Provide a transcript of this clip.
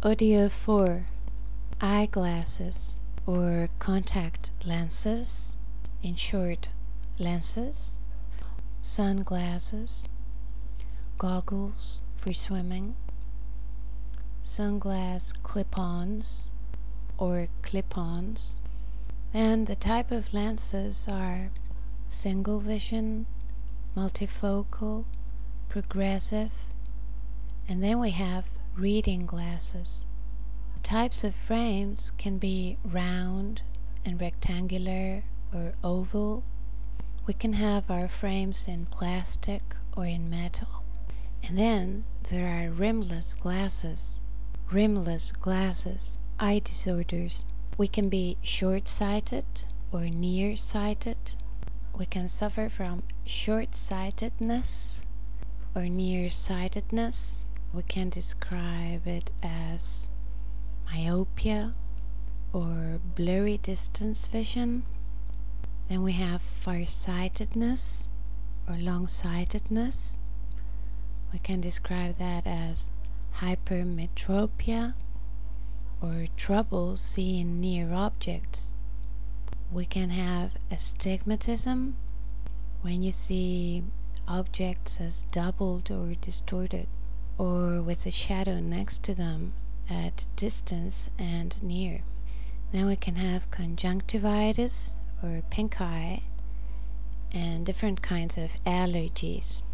Audio 4. Eyeglasses or contact lenses, in short, lenses, sunglasses, goggles for swimming, sunglass clip-ons or clip-ons, and the type of lenses are single vision, multifocal, progressive, and then we have reading glasses. The types of frames can be round and rectangular or oval. We can have our frames in plastic or in metal. And then there are rimless glasses. Rimless glasses, eye disorders. We can be short-sighted or nearsighted. We can suffer from short-sightedness or nearsightedness. We can describe it as myopia or blurry distance vision. Then we have farsightedness or long-sightedness. We can describe that as hypermetropia or trouble seeing near objects. We can have astigmatism, when you see objects as doubled or distorted, or with a shadow next to them at distance and near. Then we can have conjunctivitis or pink eye and different kinds of allergies.